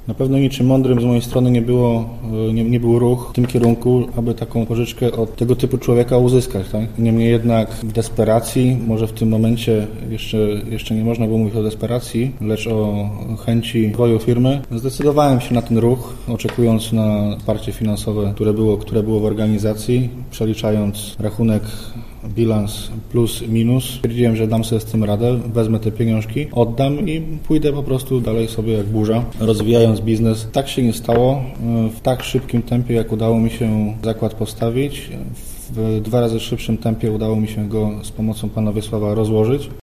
Na pewno niczym mądrym z mojej strony nie był ruch w tym kierunku, aby taką pożyczkę od tego typu człowieka uzyskać. Tak? Niemniej jednak w desperacji, może w tym momencie jeszcze nie można było mówić o desperacji, lecz o chęci rozwoju firmy, zdecydowałem się na ten ruch, oczekując na wsparcie finansowe, które było w organizacji, przeliczając rachunek, bilans plus minus. Stwierdziłem, że dam sobie z tym radę, wezmę te pieniążki, oddam i pójdę po prostu dalej sobie jak burza, rozwijając biznes. Tak się nie stało. W tak szybkim tempie, jak udało mi się zakład postawić, w 2 razy szybszym tempie udało mi się go z pomocą pana Wiesława rozłożyć.